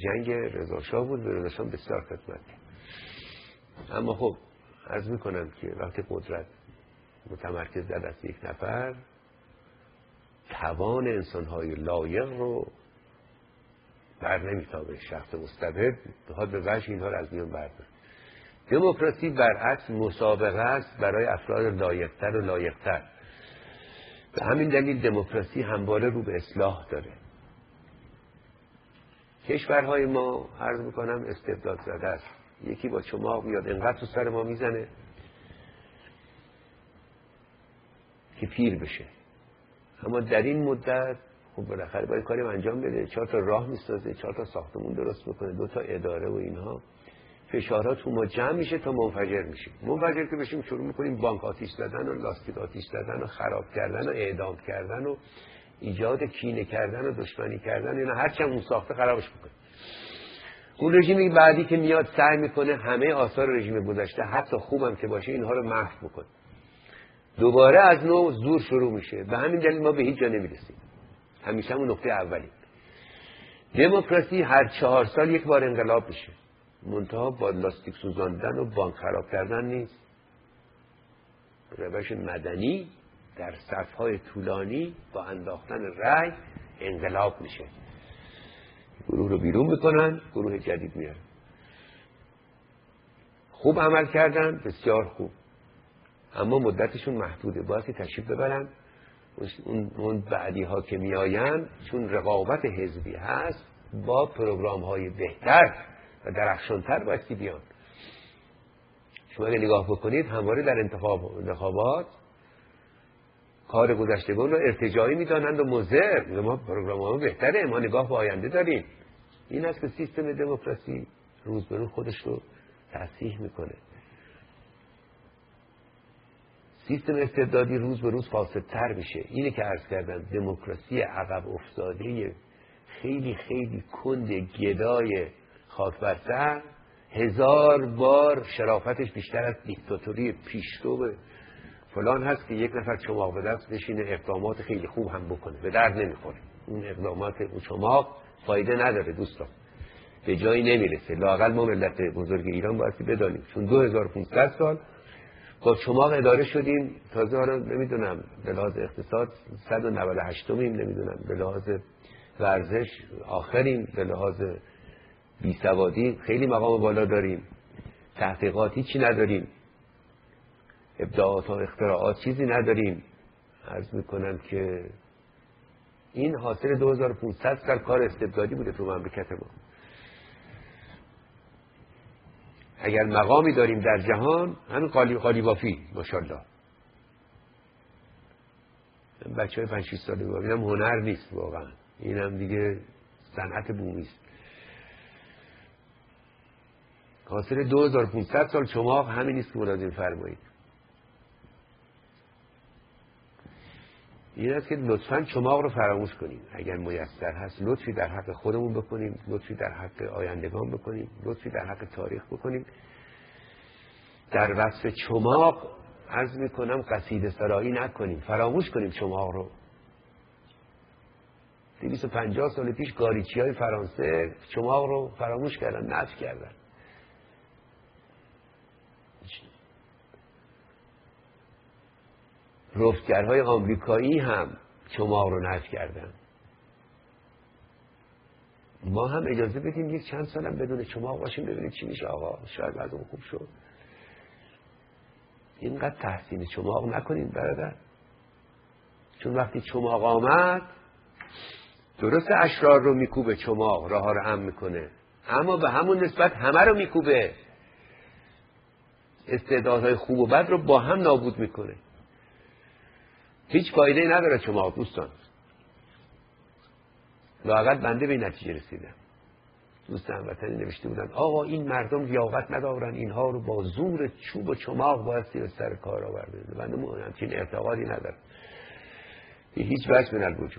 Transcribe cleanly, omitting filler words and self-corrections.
جنگ رضا شاه بود، به رضا شاه بسیار خدمت کرد. اما خب عرض میکنم که وقتی قدرت متمرکز در دست یک نفر، توان انسان‌های لایق رو بر نمیتابه. شخص مستبد بخواد به وجه اینها رو از میان برداره. دموکراسی برعکس مسابقه است برای افراد لایق‌تر و لایق‌تر. به همین دلیل دموکراسی همواره رو به اصلاح داره. کشورهای ما عرض میکنم استبداد زده است. یکی با چماق میاد انقدر تو سر ما میزنه که پیر بشه. اما در این مدت خب بالاخره باید کاری انجام بده، 4 تا راه میسازه، 4 تا ساختمون درست میکنه، 2 تا اداره و اینها. فشارها تو ما جمع میشه تا منفجر میشه. منفجر که بشیم شروع میکنیم بانک آتیش زدن و لاستیک آتیش زدن و خراب کردن و اعدام کردن و ایجاد کینه کردن و دشمنی کردن. اینا هرچند اون ساخته خرابش میکنه. اون رژیم بعدی که میاد سعی میکنه همه آثار رژیم گذشته حتی خوبم که باشه اینها رو محو میکنه. دوباره از نو زور شروع میشه. به همین دلیل ما به هیچ جا نمیرسیم. همیشه همون نقطه اولی. دموکراسی هر 4 سال یک بار انقلاب میشه. منتها با لاستیک سوزاندن و بانک خراب کردن نیست. روش مدنی در صفهای طولانی با انداختن رأی انقلاب میشه. گروه رو بیرون میکنن، گروه جدید میارن. خوب عمل کردن، بسیار خوب. اما مدتشون محدوده. باید که تشریف ببرن. اون بعدی ها که میآین چون رقابت حزبی هست با پروگرام های بهتر و درخشانتر بایستی بیان. شما اگه نگاه بکنید همواره در انتخابات کار گذشتگان رو ارتجاعی میدانند و مضر. ما پروگرام ها بهتره، ما نگاه به آینده داریم. این است که سیستم دموکراسی روز به روز خودش رو تصحیح میکنه. سیستم استبدادی روز به روز فاسدتر میشه. اینه که عرض کردم دموکراسی عقب افتاده خیلی خیلی کند گدای خاک بر سر 1000 بار شرافتش بیشتر از دیکتاتوری پیشرو فلان هست که یک نفر چماق به دست بشینه اقدامات خیلی خوب هم بکنه. به درد نمیخوره. اون اقدامات اون چماق فایده نداره دوستان. به جایی نمیرسه. لااقل ما ملت بزرگ ایران باید بدانیم چون 2500 سال با چماق اداره شدیم. تازه ها رو نمیدونم به لحاظ اقتصاد 198میم، نمیدونم به لحاظ ورزش آخریم، به لحاظ بیسوادی خیلی مقام بالا داریم، تحقیقات هیچی نداریم، ابداعات و اختراعات چیزی نداریم. عرض میکنم که این حاصل 2500 سال کار استبدادی بوده تو مملکت ما. اگر مقامی داریم در جهان همین قالی بافی ماشاءالله. بچه های 5-6 ساله بابینم هنر نیست واقعا. این هم دیگه صنعت بومی است. حاصل 2500 سال چماق همین نیست که ملازم فرمایید. این است که لطفاً چماق رو فراموش کنیم. اگر میسر هست لطفی در حق خودمون بکنیم، لطفی در حق آیندگان بکنیم، لطفی در حق تاریخ بکنیم. در وصف چماق عرض میکنم قصیده سرایی نکنیم، فراموش کنیم چماق رو. 250 سال پیش گاریچی های فرانسه چماق رو فراموش کردن، نفی کردن. رفتگرهای آمریکایی هم چماق رو نفی کردن. ما هم اجازه بدیم یک چند سالم بدون چماق باشیم ببینید چی میشه. آقا شاید وضعمون خوب شد. اینقدر تحسین چماق نکنید برادر. چون وقتی چماق آمد درست اشرار رو میکوبه چماق، راه ها رو امن میکنه، اما به همون نسبت همه رو میکوبه. استعدادهای خوب و بد رو با هم نابود میکنه. هیچ فایده نداره چماق دوستان. لااقل بنده به این نتیجه رسیدم. دوست هموطنی نوشته بودن آقا این مردم لیاقت ندارن، اینها رو با زور چوب و چماق باید زیر سر کار آورده. بنده همچین اعتقادی ندارم. هیچ وجه من الوجود.